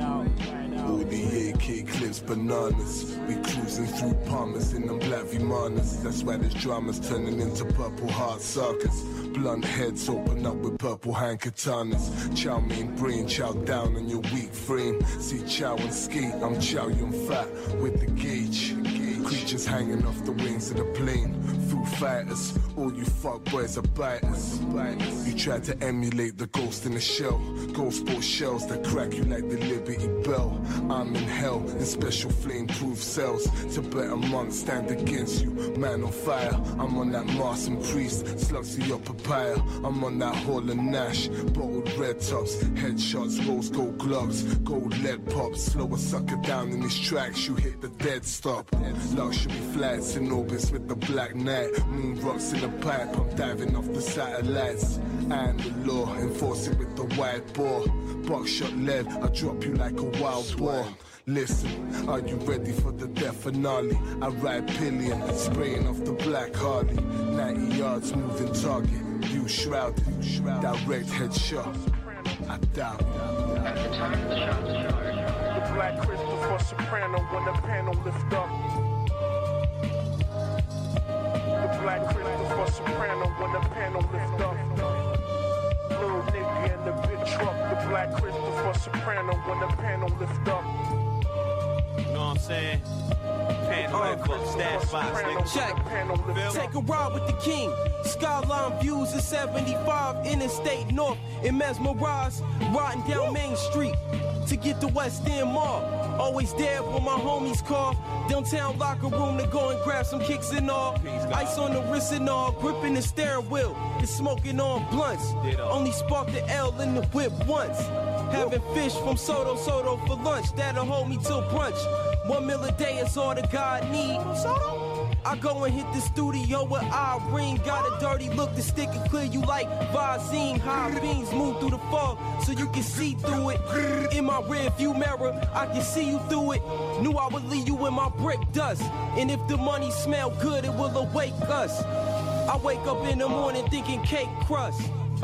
[SPEAKER 11] All the AK clips, bananas. We cruising through Palmers in them black Vimanas. That's why this drama's turning into purple heart suckers. Blunt heads open up with purple hand katanas. Chow mein brain, chow down on your weak frame. See chow and skate, I'm chow young fat with the gauge. Creatures hanging off the wings of the plane. Foo fighters, all you fuck boys are biters. You try to emulate the ghost in the shell. Ghost sport shells that crack you like the Liberty Bell. I'm in hell in special flame-proof cells. Tibetan monks stand against you, man on fire. I'm on that Mars and Priest, slugs to your papaya. I'm on that Hall and Nash, bottled red tops, headshots, rose gold gloves, gold lead pops. Slow a sucker down in these tracks, you hit the dead stop. Luxury flights in orbits with the black night. Moon rocks in the pipe, I'm diving off the satellites. And the law, enforce it with the white bore. Buckshot lead, I drop you like a wild boar. Listen, are you ready for the death finale? I ride pillion, spraying off the black Harley. 90 yards, moving target, you shrouded. Direct headshot, I doubt
[SPEAKER 15] The black crystal for soprano when the panel lift up. The black crystal for soprano when the panel lift up. Little nigga in the big truck. The black crystal for soprano when the panel lift up.
[SPEAKER 12] You know what I'm saying? Panel lift up, stash box, nigga.
[SPEAKER 24] Check. Take a ride with the king. Skyline views of 75 Interstate North in Mesmerize. Riding down Main Street to get to West End Mall. Always there when my homies call. Downtown locker room to go and grab some kicks and all. Ice on the wrist and all, gripping the steering wheel. It's smoking on blunts. Only sparked the L in the whip once. Having fish from Soto for lunch. That'll hold me till brunch. 1 meal a day is all the God need. I go and hit the studio with Irene. Got a dirty look to stick and clear you like Visine. High beams move through the fog so you can see through it. In my rear view mirror, I can see you through it. Knew I would leave you in my brick dust. And if the money smell good, it will awake us. I wake up in the morning thinking cake crust.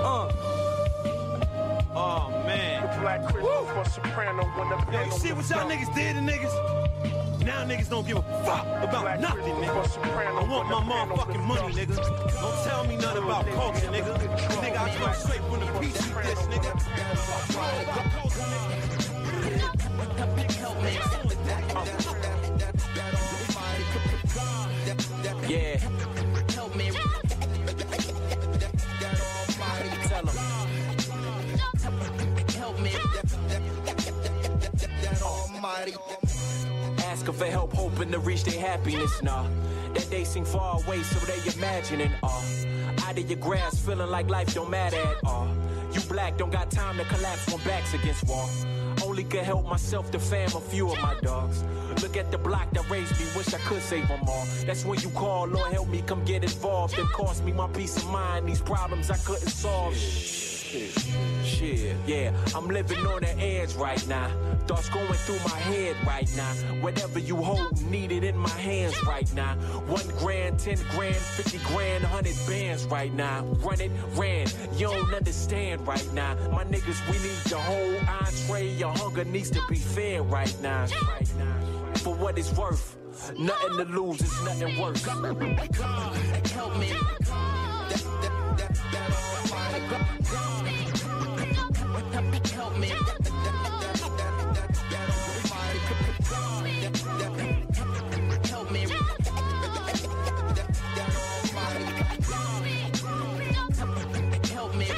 [SPEAKER 12] Oh man.
[SPEAKER 15] The black crystal for soprano when the panel.
[SPEAKER 12] Yo, you see what y'all niggas did to niggas? Now niggas don't give a fuck about nothing, nigga. I want my motherfucking money, nigga. Don't tell me nothing about culture, nigga. Nigga, I come straight from the piece you diss, nigga.
[SPEAKER 8] Yeah. Help me. Tell him. Help me. Almighty. Asking for help, hoping to reach their happiness, nah. That they seem far away, so they imagining, out of your grasp, feeling like life don't matter at all. You black, don't got time to collapse when backs against wall. Only could help myself to fam a few of my dogs. Look at the block that raised me, wish I could save them all. That's when you call, Lord help me, come get involved. It cost me my peace of mind, these problems I couldn't solve. Shit, yeah, I'm living on the edge right now. Thoughts going through my head right now. Whatever you hold, need it in my hands right now. 1 grand, 10 grand, 50 grand, 100 bands right now. Run it, ran, you don't understand right now. My niggas, we need the whole entree. Your hunger needs to be fed right now. For what it's worth, nothing to lose, it's nothing worse. God, help me. Help me. Help me. Help me.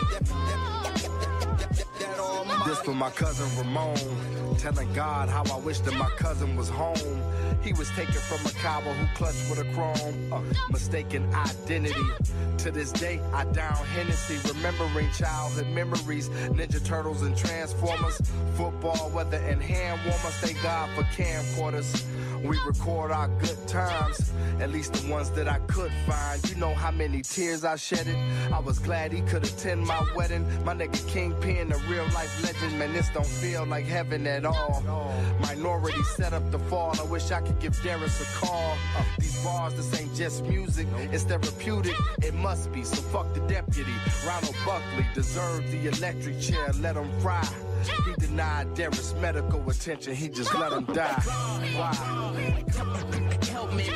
[SPEAKER 13] This for my cousin Ramon, telling God how I wish that my cousin was home. He was taken from a cowboy who clutched with a chrome, mistaken identity. To this day, I down Hennessy, remembering childhood memories, Ninja Turtles and Transformers, football, weather, and hand warmers. Thank God for camcorders. We record our good times, at least the ones that I could find. You know how many tears I shedded. I was glad he could attend my wedding. My nigga Kingpin, a real life legend. Man, this don't feel like heaven at all. Minority set up the fall. I wish I could give Darius a call. These bars, this ain't just music, it's therapeutic. It must be, so fuck the deputy. Ronald Buckley deserved the electric chair. Let him fry. He denied Darius medical attention. He just let him die. Why?
[SPEAKER 8] Help me.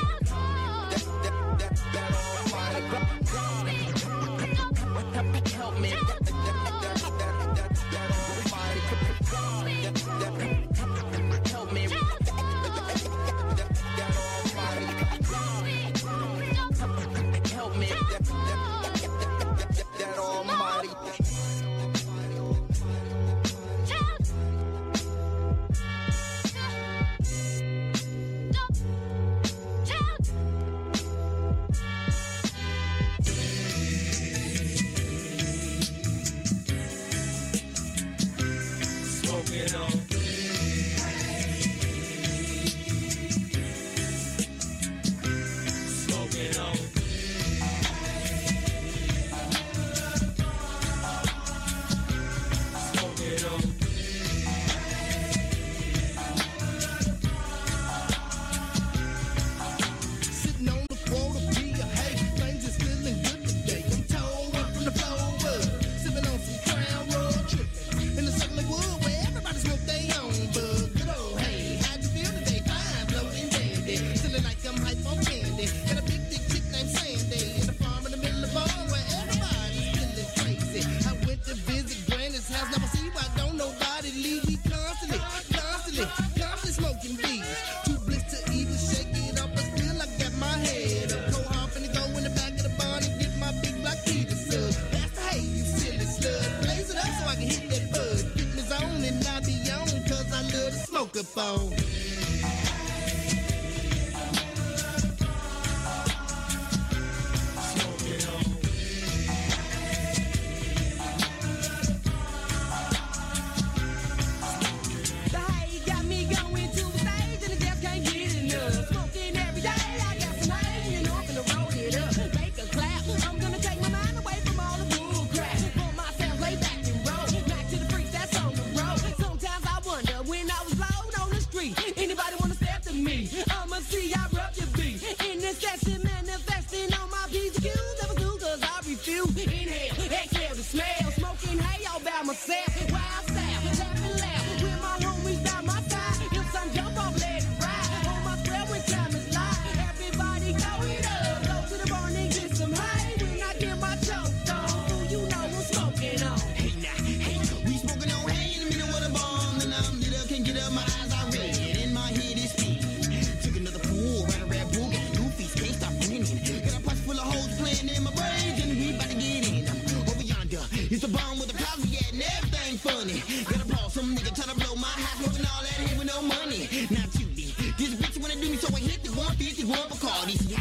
[SPEAKER 8] Help me. Help me. Help me. That Almighty. Smoking on. Smoking on. Smoking on.
[SPEAKER 16] Sitting on the quota, be a hey, things is feeling good today. I'm told up from the floor, sipping on some Crown Royal tripping in the circle of wood where everybody smoke their own bud. Good old hey, how'd you feel today? Fine, floating dandy, feeling like I'm hype on candy. Got a big dick chick named Sandy in the farm in the middle of the bar where everybody's feeling crazy. I went to visit Granny's house, never see why don't nobody leave. We constantly smoking bees. Too blitzed to even shake it up, but still I got my head up. Go hop and go in the back of the barn and get my big black Peter sub. That's the hay, you silly slut. Blaze it up so I can hit that bud. Get me zone and I be on, cause I love to smoke up on. The hay got me going to the stage and I just can't get enough. Smoking every day, I got some hay, you know I'm gonna roll it up. Make a clap, I'm gonna take my mind away from all the bull crap. Pull myself, lay back and roll, back to the freaks that's on the road. Sometimes I wonder when I was low on the street, It's a bomb with a problem, yeah, and everything funny. Gotta ball some nigga tryna blow my house, smoking all that here with no money. Now, Judy, this bitch wanna do me, so I hit the 151 Bacardi.